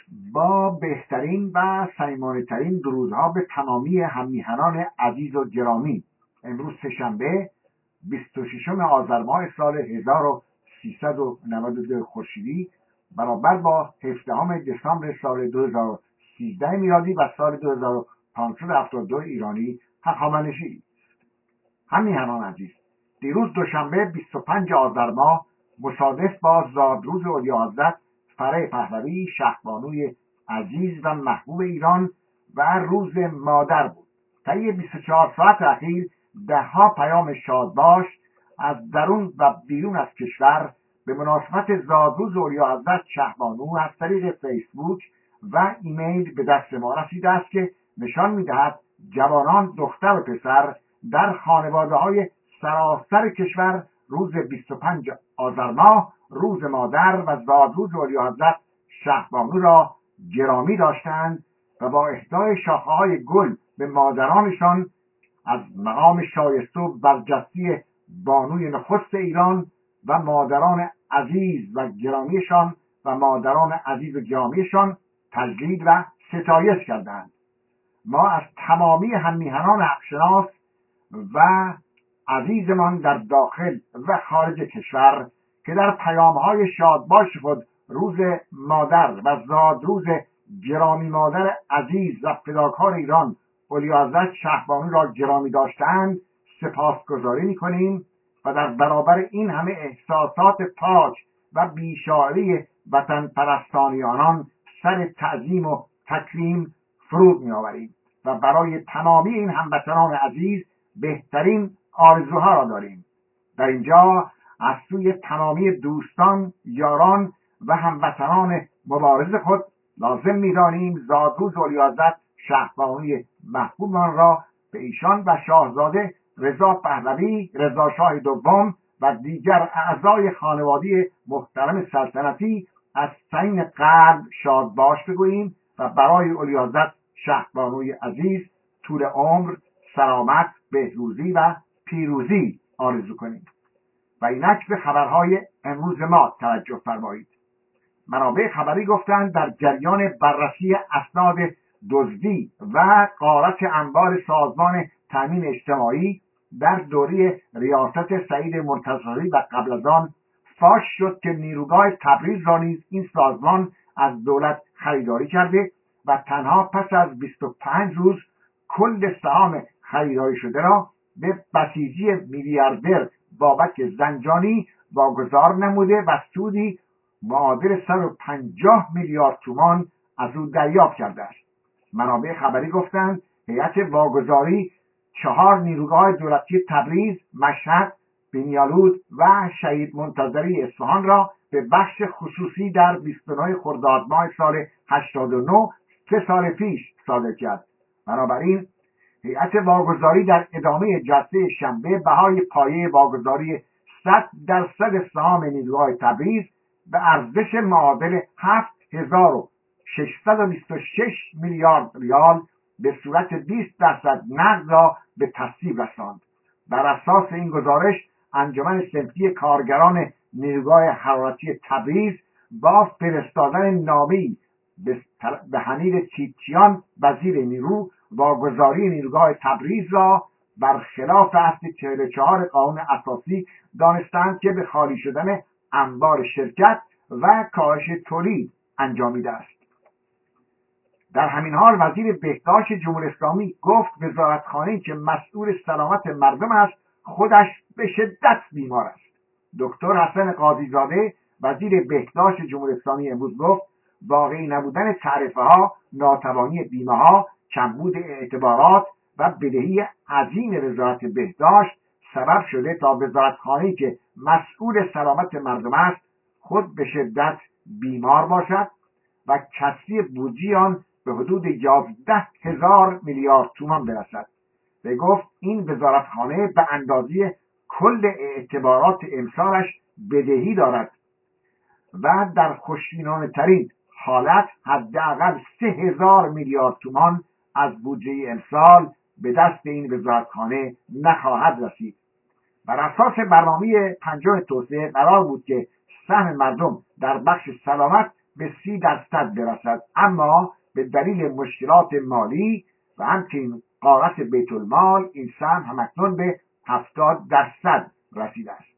با بهترین و صمیمانه‌ترین درودها به تمامی هم‌میهنان عزیز و گرامی. امروز سه‌شنبه 26 آذر ماه سال 1392 خورشیدی برابر با 17 دسامبر سال 2013 میلادی و سال 2572 ایرانی هخامنشی. هم‌میهنان عزیز، دیروز دوشنبه 25 آذر ماه مصادف با زادروز اعلیحضرت فره پهلوی شهبانوی عزیز و محبوب ایران و روز مادر بود. طی 24 ساعت اخیر دهها پیام شادباش از درون و بیرون از کشور به مناسبت زادروز اعلیحضرت شهبانو از طریق فیسبوک و ایمیل به دست ما رسیده است که نشان می‌دهد جوانان، دختر و پسر در خانواده‌های سراسر کشور روز 25 آذر ماه روز مادر و زادروز اعلیحضرت شهبانو را گرامی داشتند و با اهدای شاخه‌های گل به مادرانشان از مقام شایسته و برجسته بانوی نخست ایران و مادران عزیز و گرامیشان تجلیل و ستایش کردند. ما از تمامی هم‌میهنان حقشناس و عزیزمان در داخل و خارج کشور که در پیام‌های شادباش خود روز مادر و زادروز گرامی مادر عزیز و فداکار ایران اعلیحضرت شهبانو را گرامی داشتند سپاسگزاری می‌کنیم و در برابر این همه احساسات پاک و بی‌شائری وطن پرستانی آنان سر تعظیم و تکریم فرود می‌آوریم و برای تمامی این هموطنان عزیز بهترین آرزوها را داریم. در اینجا از سوی تمامی دوستان، یاران و هموطنان مبارز خود لازم می‌دانیم زادروز اعلیحضرت شهبانوی محبوبمان را به ایشان و شاهزاده رضا پهلوی، رضا شاه دوم و دیگر اعضای خانواده محترم سلطنتی از صمیم قلب شادباش بگوییم و برای اعلیحضرت شهبانوی عزیز طول عمر، سلامت، بهروزی و پیروزی آرزو کنیم. و اینک به خبرهای امروز ما توجه فرمایید. منابع خبری گفتند در جریان بررسی اسناد دزدی و غارت انبار سازمان تامین اجتماعی در دوره ریاست سعید منتصری و قبل از آن فاش شد که نیروگاه تبریز را نیز این سازمان از دولت خریداری کرده و تنها پس از 25 روز کل سهام خریداری شده را به بسیجی میلیاردر بابک زنجانی واگذار نموده و سودی معادل 150 میلیارد تومان از او دریافت کرده است. منابع خبری گفتند هیئت واگذاری 4 نیروگاه دولتی تبریز، مشهد، بنیالود و شهید منتظری اصفهان را به بخش خصوصی در 29 خرداد ماه سال 89 3 سال پیش صادر کرد. بنابراین هیئت واگذاری در ادامه جلسه شنبه بهای پایه واگذاری 100% سهام نیروگاه تبریز به ارزش معادل 7626 میلیارد ریال به صورت 20% نقد را به تصویب رساند. بر اساس این گزارش انجمن صنفی کارگران نیروگاه حرارتی تبریز با فرستادن نامه‌ای به حمید چیتیان وزیر نیرو واگذاری نیروگاه تبریز را برخلاف اصل 44 قانون اساسی دانستند که به خالی شدن انبار شرکت و کاهش تولید انجامیده است. در همین حال وزیر بهداشت جمهوری اسلامی گفت وزارتخانه‌ای که مسئول سلامت مردم است خودش به شدت بیمار است. دکتر حسن قاضی‌زاده وزیر بهداشت جمهوری اسلامی امروز گفت واقعی نبودن تعرفه‌ها، ناتوانی بیمه‌ها، کمبود اعتبارات و بدهی عظیم وزارت بهداشت سبب شده تا وزارتخانه‌ای که مسئول سلامت مردم است خود به شدت بیمار باشد و کسری بودجه آن به حدود 11,000 میلیارد تومان برسد. و گفت این وزارتخانه به اندازه کل اعتبارات امسالش بدهی دارد و در خوشبینانه ترین حالت حداقل 3,000 میلیارد تومان از بودجه امسال به دست این وزارتخانه نخواهد رسید. بر اساس برنامه پنجم توسعه قرار بود که سهم مردم در بخش سلامت به 30% برسد، اما به دلیل مشکلات مالی و همچنین غارت بیت المال این سهم همکنون به 70% رسیده است.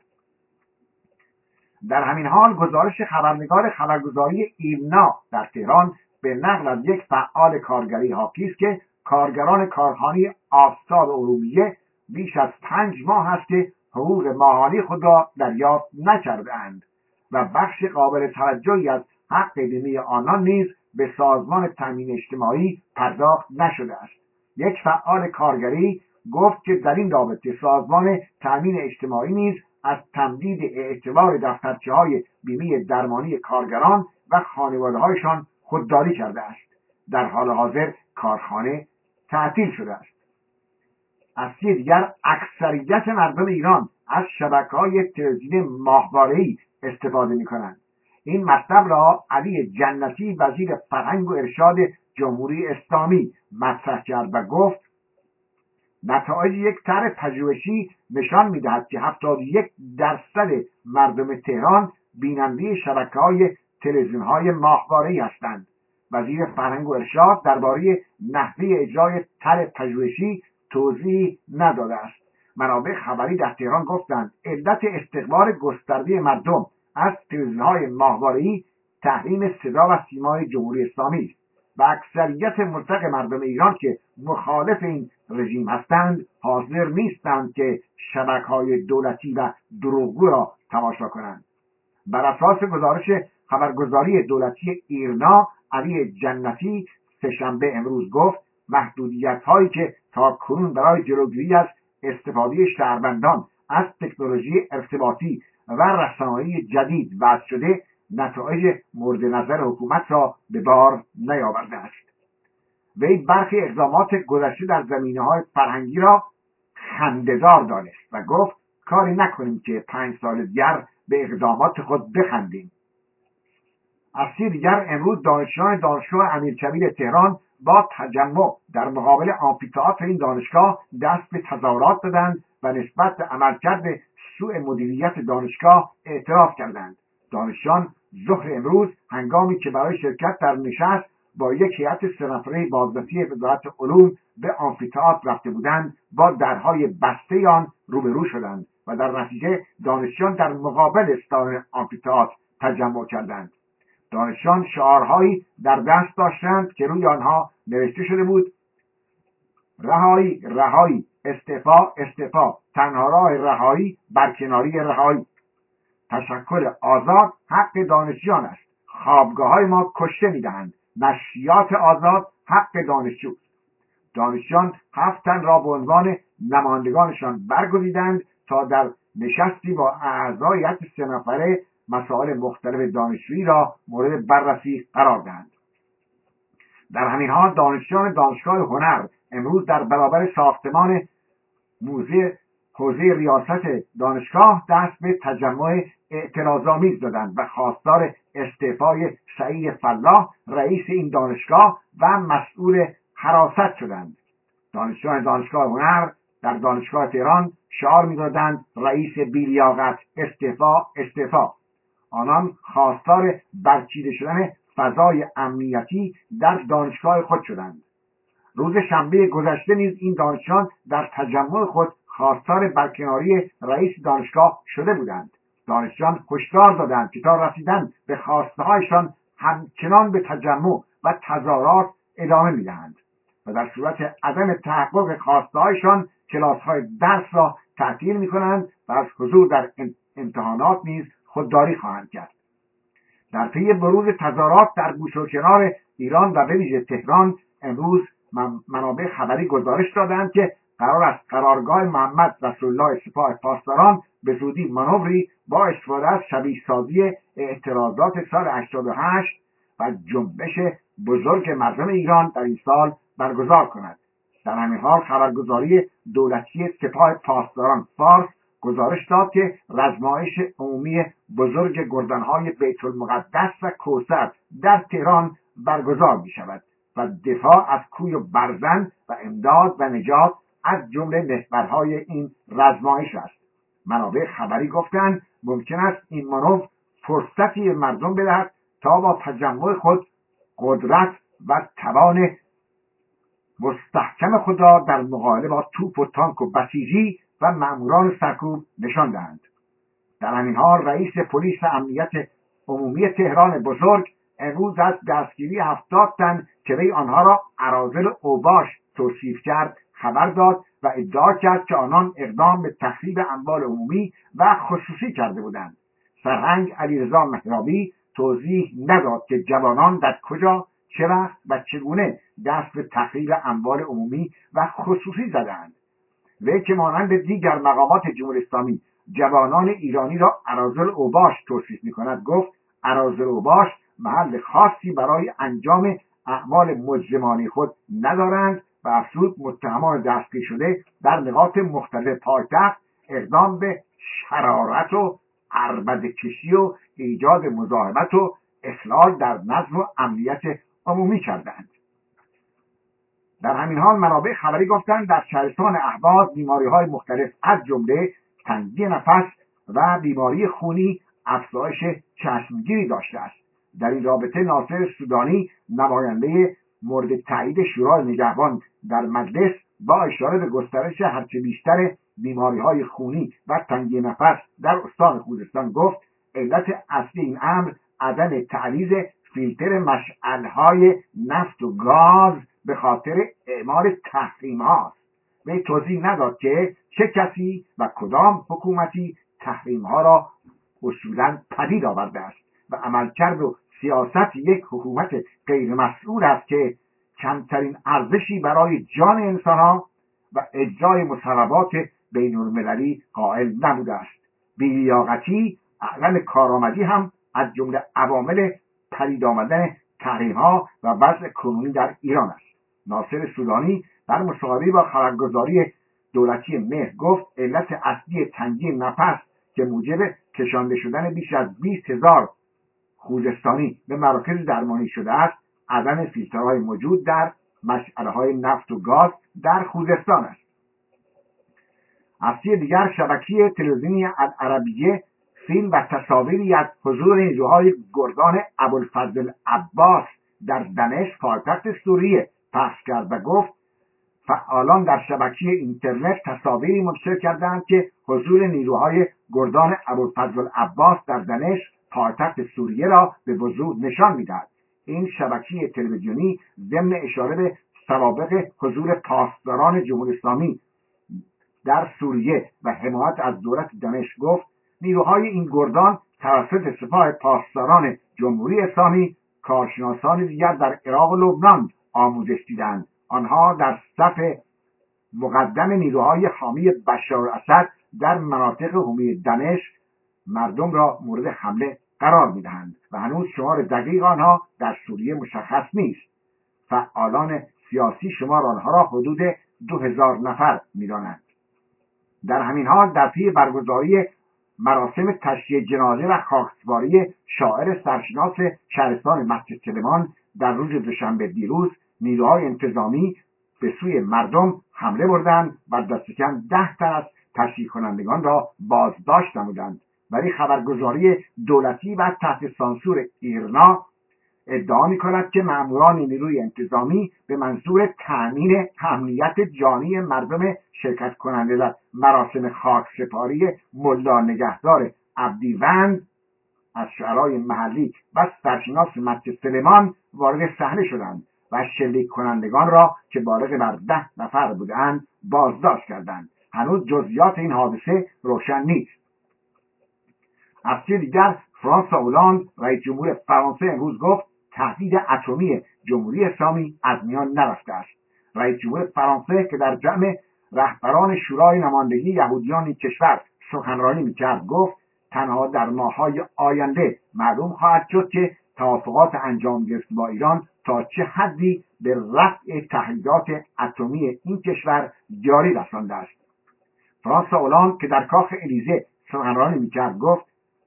در همین حال گزارش خبرنگار خبرگزاری ایرنا در تهران به نقل از یک فعال کارگری حاکی است که کارگران کارخانه آفتاب ارومیه بیش از 5 ماه است که حقوق ماهانه خود را دریافت نکرده‌اند و بخش قابل توجهی از حق بیمه آنان نیز به سازمان تامین اجتماعی پرداخت نشده است. یک فعال کارگری گفت که در این رابطه سازمان تامین اجتماعی نیز از تمدید اعتبار دفترچه‌های بیمه درمانی کارگران و خانواده‌هایشان خودداری کرده است. در حال حاضر کارخانه تعطیل شده است. از سوی دیگر اکثریت مردم ایران از شبکه‌های تلویزیونی ماهواره‌ای استفاده می‌کنند. این مطلب را علی جنتی وزیر فرهنگ و ارشاد جمهوری اسلامی مطرح کرد و گفت نتایج یک طرح پژوهشی نشان می‌دهد که 71% مردم تهران بیننده شبکه‌های تلویزیون‌های ماهواره‌ای هستند. وزیر فرهنگ و ارشاد درباره نحوه اجرای طرح پژوهشی توضیح نداده است. منابع خبری در تهران گفتند علت استقبال گسترده مردم از تلویزیون‌های ماهواره‌ای تحریم صدا و سیمای جمهوری اسلامی است و اکثریت مطلق مردم ایران که مخالف این رژیم هستند حاضر نیستند که شبکه‌های دولتی و دروغگو را تماشا کنند. بر اساس گزارش خبرگزاری دولتی ایرنا، علی جنتی سه‌شنبه امروز گفت محدودیت‌هایی که تاکنون برای جلوگیری از استفاده شهروندان از تکنولوژی ارتباطی و رسانه‌ای جدید وضع شده نتایج مورد نظر حکومت را به بار نیاورده است. وی برخی اقدامات گذشته در زمینه‌های فرهنگی را خنده‌دار دانست و گفت کاری نکنیم که 5 سال دیگر به اقدامات خود بخندیم. از سوی دیگر امروز دانشجویان دانشگاه امیرکبیر تهران با تجمع در مقابل آمفی‌تئاتر این دانشگاه دست به تظاهرات دادند و نسبت به عملکرد سوء مدیریت دانشگاه اعتراض کردند. دانشجویان ظهر امروز هنگامی که برای شرکت در نشست با یک هیئت 3 نفره بازرسی وزارت علوم به آمفی‌تئاتر رفته بودند با درهای بسته آن روبرو شدند و در نتیجه دانشجویان در مقابل ستان آمفی‌تئاتر تجمع کردند. دانشجویان شعارهایی در دست داشتند که روی آنها نوشته شده بود رهایی رهایی، استعفا استعفا، تنها راه رهایی برکناری رهایی، تشکل آزاد حق دانشجویان است، خوابگاه‌های ما کشته می‌دهند، نشریات آزاد حق دانشجوست. دانشجویان 7 تن را به عنوان نمایندگانشان برگزیدند تا در نشستی با اعضای هیئت 3 نفره مسائل مختلف دانشجویی را مورد بررسی قرار دهند. در همین حال دانشجویان دانشگاه هنر امروز در برابر ساختمان موزه حوزه ریاست دانشگاه دست به تجمع اعتراض‌آمیز دادند و خواستار استعفای سعید فلاح رئیس این دانشگاه و مسئول حراست شدند. دانشجویان دانشگاه هنر در دانشگاه تهران شعار می‌دادند رئیس بی‌لیاقت استعفا استعفا. آنان خواستار برچیده شدن فضای امنیتی در دانشگاه خود شدند. روز شنبه گذشته نیز این دانشجویان در تجمع خود خواستار برکناری رئیس دانشگاه شده بودند. دانشجویان هشدار دادند که تا رسیدن به خواسته‌هایشان همچنان به تجمع و تظاهرات ادامه می‌دهند و در صورت عدم تحقق خواسته‌هایشان کلاس‌های درس را تعطیل می‌کنند و از حضور در امتحانات نیز خودداری خواهند کرد. در پی بروز تظاهرات در گوش و کنار ایران و به ویژه تهران امروز منابع خبری گزارش دادند که قرار است قرارگاه محمد رسول الله سپاه پاسداران به زودی مانوری با استفاده از شبیه سازی اعتراضات سال 88 و جنبش بزرگ مردم ایران در این سال برگزار کند. در همین حال خبرگزاری دولتی سپاه پاسداران فارس گزارش داد که رزمایش عمومی بزرگ گردنهای بیت المقدس و کوثر در تهران برگزار می شود و دفاع از کوی و برزن و امداد و نجات از جمله محورهای این رزمایش است. منابع خبری گفتند ممکن است این مانور فرصتی به مردم بدهد تا با تجمع خود قدرت و توان مستحکم خود را در مقابله با توپ و تانک و بسیجی و مأموران سرکوب نشان دهند. در همین حال رئیس پلیس امنیت عمومی تهران بزرگ امروز از دستگیری 70 تن که وی آنها را اراذل اوباش توصیف کرد خبر داد و ادعا کرد که آنان اقدام به تخریب اموال عمومی و خصوصی کرده بودند. سرهنگ علیرضا مهرابی توضیح نداد که جوانان در کجا، چه وقت و چگونه دست به تخریب اموال عمومی و خصوصی زدند. وی که مانند دیگر مقامات جمهوری اسلامی جوانان ایرانی را اراذل اوباش توصیف می‌کند، گفت اراذل اوباش محل خاصی برای انجام اعمال مجرمانه خود ندارند و افزود متهمان دستگیر شده در نقاط مختلف پایتخت اقدام به شرارت و عربده‌کشی و ایجاد مزاحمت و اخلال در نظم و امنیت عمومی کردند. در همین حال منابع خبری گفتند در شهرستان اهواز بیماری‌های مختلف از جمله تنگی نفس و بیماری خونی افزایش چشمگیری داشته است. در این رابطه ناصر سودانی نماینده مورد تایید شورای نگهبان در مجلس با اشاره به گسترش هرچه بیشتر بیماری‌های خونی و تنگی نفس در استان خوزستان گفت علت اصلی این امر عدم تعویض فیلتر مشعل‌های نفت و گاز به خاطر اعمال تحریم هاست. وی توضیح نداد که چه کسی و کدام حکومتی تحریم ها را اصولا پدید آورده است و عملکرد و سیاست یک حکومت غیر مسئول است که کمترین ارزشی برای جان انسان ها و اجرای مصوبات بین المللی قائل نبوده است. بی‌لیاقتی، عدم کارآمدی هم از جمله عوامل پدید آمدن تحریم ها و وضع کنونی در ایران است. ناصر سودانی در مصاحبه با خبرگزاری دولتی مهر گفت علت اصلی تنگی نفس که موجب کشانده شدن بیش از 20,000 خوزستانی به مراکز درمانی شده است عدم فیلترهای موجود در مشعله‌های نفت و گاز در خوزستان است. از سوی دیگر شبکه تلویزیونی العربیه فیلم و تصاویری از حضور نیروهای گردان ابوالفضل عباس در دمشق پایتخت سوریه پخش کرد و گفت فعالان در شبکه اینترنت تصاویری منتشر کردند که حضور نیروهای گردان ابوالفضل عباس در دمشق پایتخت سوریه را به وضوح نشان می‌دهد. این شبکه تلویزیونی ضمن اشاره به سوابق حضور پاسداران جمهوری اسلامی در سوریه و حمایت از دولت دمشق گفت نیروهای این گردان توسط سپاه پاسداران جمهوری اسلامی کارشناسان دیگر در عراق و لبنان آموزش دیدند. آنها در صف مقدم نیروهای حامی بشار الاسد در مناطق حومه دمشق مردم را مورد حمله قرار میدهند و هنوز شمار دقیق آنها در سوریه مشخص نیست. فعالان سیاسی شمار آنها را حدود 2000 نفر می‌دانند. در همین حال در پی برگزاری مراسم تشییع جنازه و خاکسپاری شاعر سرشناس شهرستان مسجد سلیمان در روز دوشنبه دیروز نیروهای انتظامی به سوی مردم حمله بردند و دست کم 10 تن از تشییع کنندگان را بازداشت نمودند. ولی خبرگزاری دولتی و تحت سانسور ایرنا ادعا می‌کند که ماموران نیروی انتظامی به منظور تأمین امنیت جانی مردم شرکت کننده در مراسم خاکسپاری ملا نگهدار عبدیوند از شعرای محلی و سرشناس مسجد سلیمان وارد صحنه شدند و شلیک کنندگان را که بالغ بر 10 نفر بودند بازداشت کردند. هنوز جزئیات این حادثه روشن نیست. از سوی دیگر فرانسوا اولاند رئیس جمهور فرانسه امروز گفت تهدید اتمی جمهوری اسلامی از میان نرفته است. رئیس جمهور فرانسه که در جمع رهبران شورای نمایندگی یهودیان این کشور سخنرانی میکرد گفت تنها در ماه‌های آینده معلوم خواهد شد که توافقات انجام گرفته با ایران تا چه حدی به رفع تهدیدات اتمی این کشور جاری رسانده است. فرانسوا اولاند که در کاخ الیزه سخنرانی میکرد گفت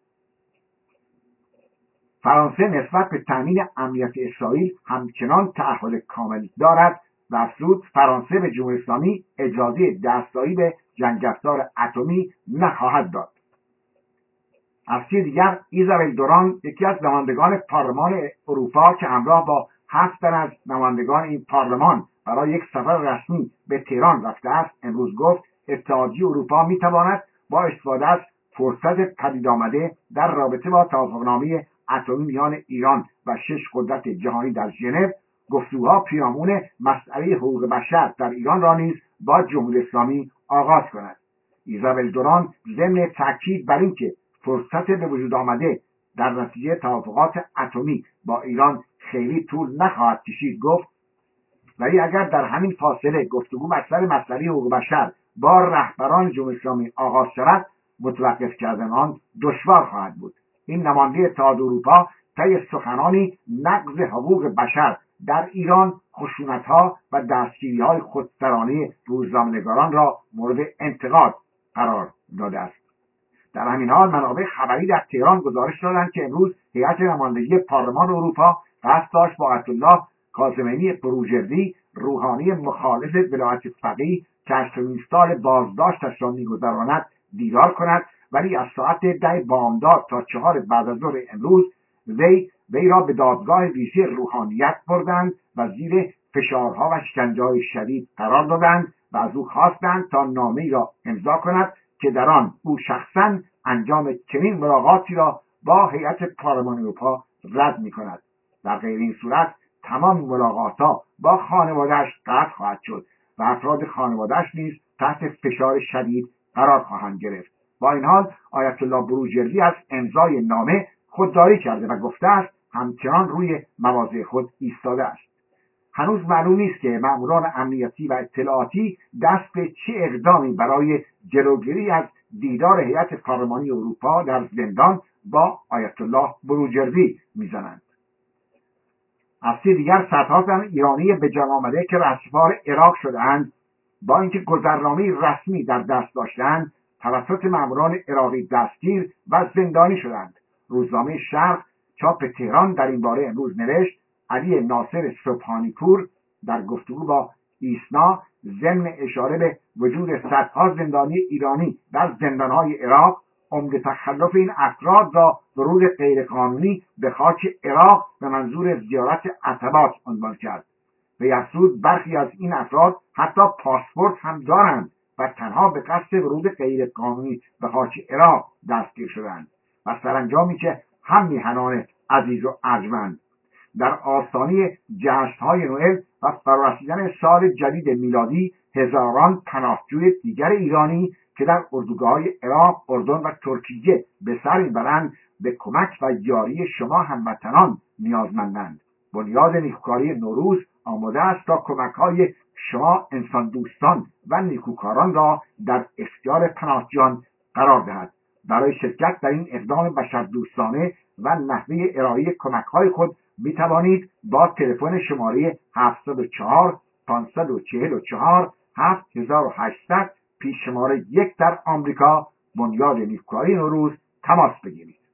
فرانسه نسبت به تامین امنیت اسرائیل همچنان تعهد کامل دارد و افزود فرانسه به جمهوری اسلامی اجازه دستیابی به جنگ افزار اتمی نخواهد داد. از سوی دیگر ایزابل دوران، یکی از نمایندگان پارلمان اروپا که همراه با 7 تن از نمایندگان این پارلمان برای یک سفر رسمی به تهران رفته است، امروز گفت اتحادیه اروپا میتواند با استفاده از فرصت پدید آمده در رابطه با توافقنامه اتمی میان ایران و 6 قدرت جهانی در ژنو، گفتگوها پیرامون مسئله حقوق بشر در ایران را نیز با جمهوری اسلامی آغاز کند. ایزابل دوران ضمن تاکید بر اینکه فرصت به وجود آمده در نتیجه توافقات اتمی با ایران خیلی طول نخواهد کشید گفت ولی اگر در همین فاصله گفتگو بر سر مسئله حقوق بشر با رهبران جمهوری اسلامی آغاز شود، متوقف کردن آن دشوار خواهد بود. این نماینده اتحاد اروپا طی سخنانی نقض حقوق بشر در ایران، خشونت‌ها و دستگیری‌های خودسرانه روزنامه‌نگاران را مورد انتقاد قرار داده است. در همین حال منابع خبری در تهران گزارش دادند که امروز هیئت نمایندگی پارلمان اروپا قصد داشت با آیت الله کاظمی بروجردی، روحانی مخالف ولایت فقیه که 8مین سال بازداشتش را می‌گذراند دیدار کند، ولی از ساعت 10 بامداد تا 4 بعد از ظهر امروز وی را به دادگاه ویژه روحانیت بردند و زیر فشارها و شکنجه‌های شدید قرار دادند و از او خواستند تا نامه‌ای را امضا کند که در آن او شخصا انجام چنین ملاقاتی را با هیئت پارلمان اروپا رد می‌کند. در غیر این صورت تمام ملاقات‌ها با خانواده‌اش قطع خواهد شد و افراد خانواده‌اش نیز تحت فشار شدید قرار خواهند گرفت. با این حال آیت الله بروجردی از امضای نامه خودداری کرده و گفته است همچنان روی مواضع خود ایستاده است. هنوز معلوم نیست که ماموران امنیتی و اطلاعاتی دست به چه اقدامی برای جلوگیری از دیدار هیئت پارلمانی اروپا در زندان با آیت الله بروجردی میزنند. از سوی دیگر صدها زن ایرانی به جان آمده که رهسپار عراق شدهاند با اینکه گذرنامه رسمی در دست داشتند توسط ماموران عراقی دستگیر و زندانی شدند. روزنامه شرق چاپ تهران در این باره امروز نوشت علی ناصر سبحانی‌پور در گفتگو با ایسنا ضمن اشاره به وجود صدها زندانی ایرانی در زندانهای عراق عمده تخلف این افراد را ورود غیرقانونی به خاک عراق به منظور زیارت عتبات عنوان کرد. به افزود برخی از این افراد حتی پاسپورت هم دارند و تنها به قصد ورود غیرقانونی به خاک عراق دستگیر شدند و سرانجامی که هم میهنان عزیز و ارجمند در آستانه جشن‌های نوئل و فرارسیدن سال جدید میلادی هزاران پناهجوی دیگر ایرانی که در اردوگاه‌های عراق، اردن و ترکیه به سر میبرند به کمک و یاری شما هموطنان نیازمندند. بنیاد نیکوکاری نوروز آماده است تا کمک‌های شما انسان دوستان و نیکوکاران را در اختیار پناهجویان قرار دهد. برای شرکت در این اقدام بشردوستانه و نحوه ارائه کمک‌های خود می توانید با تلفن شماره 704 544 7800 پیش شماره 1 در آمریکا بنیاد نیکوکاری نوروز تماس بگیرید.